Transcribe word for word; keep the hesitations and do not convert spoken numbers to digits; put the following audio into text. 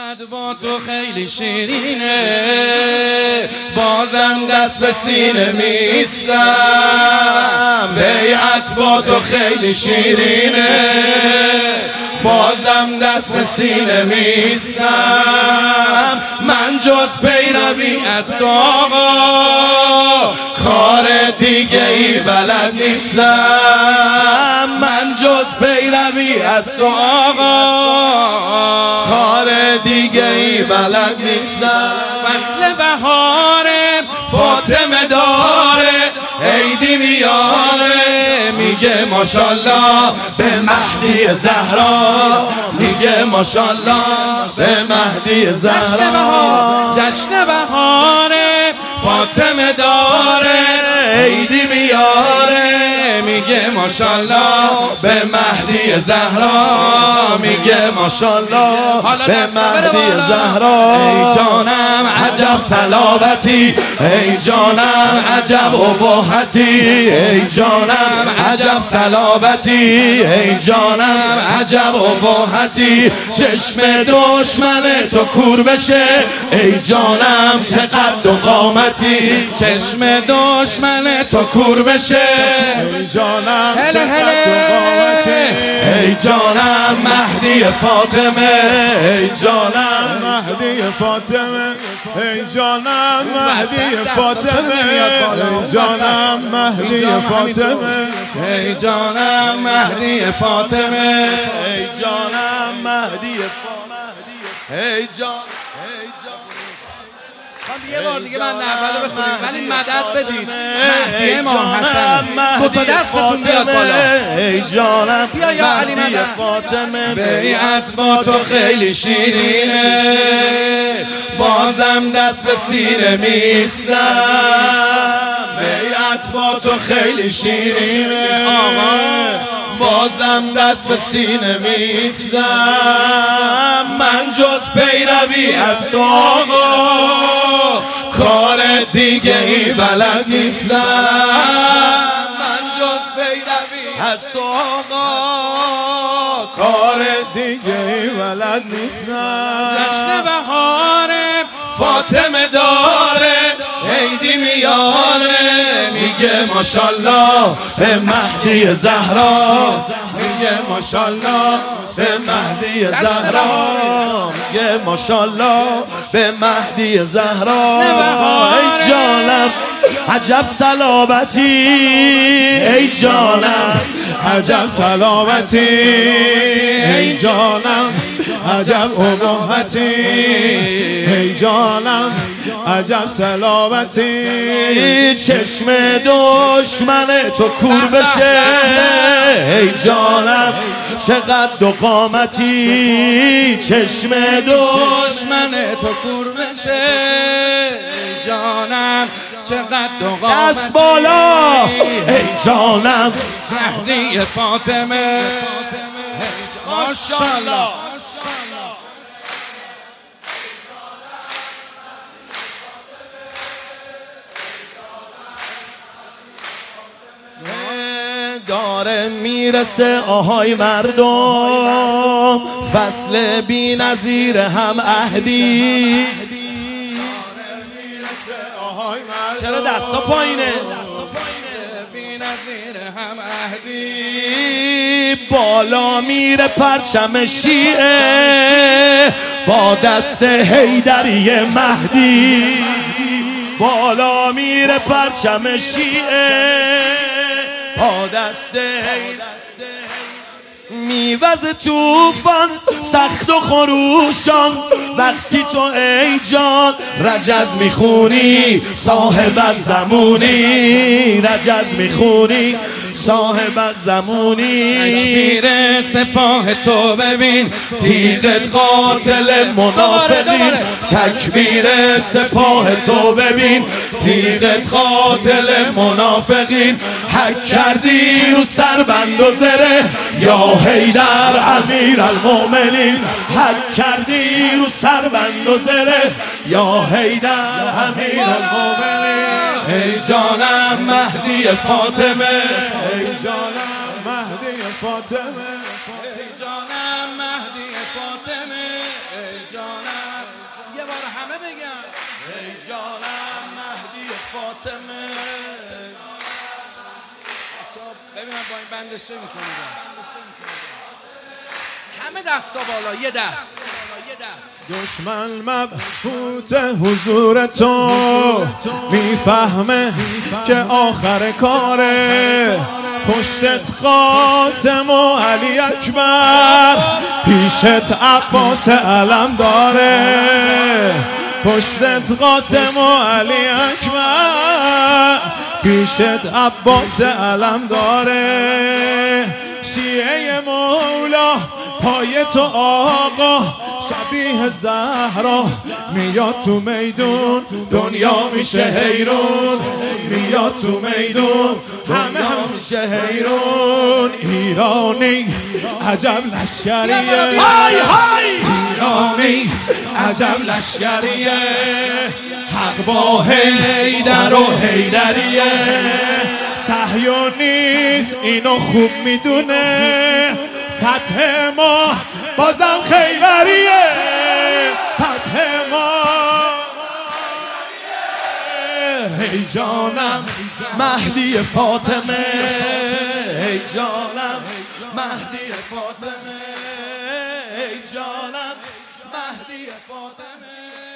بیعت با تو خیلی شیرینه، بازم دست به سینه میستم. بیعت با تو خیلی شیرینه، بازم دست به سینه میستم. من جز پیروی از تو آقا کار دیگه ای بلد نیستم. من جز پیروی از تو آقا کار دیگه ای بلد نیستم. فصل بهاره فاطمه داره، عیدی میاره میگه ماشالله به مهدی زهرا، میگه ماشالله به مهدی زهرا. جشن بهاره فاطمه داره، عیدی میاره میگه ماشالله به مهدی زهرا، میگه ماشالله به مهدی زهرا. ای جانم عجب صلابتی، ای جانم عجب اباحتی، ای جانم عجب صلابتی، ای جانم عجب اباحتی. چشم دشمن تو کور بشه، ای جانم چقدر و قامتی. چشم دشمن تو کور بشه، ای جانم چقدر و قامتی. ای جانم مهدی فاطمه، ای جانم مهدی فاطمه، ای جانم مهدی فاطمه، ای جانم مهدی فاطمه، ای جانم مهدی فاطمه، ای جانم مهدی فاطمه، ای جان یه بار دیگه من نحوه بخونیم ولی مدد بدید. مهدی امام حسن دو تا دستتون بیاد بالا. ای جانم بیا یا علی مدد فاطمه. بیعت با تو خیلی شیرینه، بازم دست به سینه میستم. بیعت با تو خیلی شیرینه، بازم دست به سینه میستم. من جز پیروی از تو آقا کار دیگه ای بلد نیستم. من جز پیروی از تو آقا کار دیگه ای بلد نیستم. جشن بهاره فاطمه داره، عیدی میاره میگه ماشالله به مهدی زهرا، میگه ماشالله به مهدی زهرا، میگه ماشالله به مهدی زهرا. ای جانم عجب صلابتی، ای جانم عجب صلابتی، ای جانم عجب اباحتی، ای جانم عجب صلابتی. چشم دشمن تو کور بشه، ای جانم چقدر و قامتی. چشم دشمن تو کور بشه، ای جانم چقدر و قامتی. دست بالا ای جانم مهدی فاطمه، ماشالله. داره میرسه آهای مردم، فصل بی نظیر هم عهدی. چرا دستا پایینه؟ بی نظیر هم عهدی. بالا میره پرچم شیعه با دست حیدری مهدی. بالا میره پرچم شیعه با دست میوز توفان سخت و خروشان. وقتی تو ای جان رجز میخونی صاحب از زمونی، رجز میخونی صاحب از زمونی. تکبیر سپاه تو ببین تیغت قاتل منافقین. تکبیر سپاه تو ببین تیغت قاتل منافقین. حک کردی رو سربند و زره یا حیدر امیر المؤمنین. حک کردی رو سربند و زره یا حیدر امیر المؤمنین. ای جانم مهدی فاطمه، ای جانم مهدی فاطمه، ای جانم مهدی فاطمه، ای جانم فاطمه. ببینم با این بندش چه میکنه. همه دستا بالا، یه دست. دشمن مبهوت حضور تو میفهمه که آخر کاره، پشتت قاسم و علی اکبر، پیشت عباس علم داره. پشتت قاسم و علی اکبر، پیشت عباس علم داره. شیعه مولا پای تو آقا، شبیه زهرا میاد تو میدون، دنیا میشه حیرون. میاد تو میدون همه هم میشه حیرون. ایرانی عجب لشکریه، ایرانی عجب لشکریه. حق با حیدر و حیدریه. صهیونیست اینو خوب میدونه، فتح ما بازم خیبریه. فتح ما ای جانم مهدی فاطمه، ای جانم مهدی فاطمه، ای جانم مهدی فاطمه.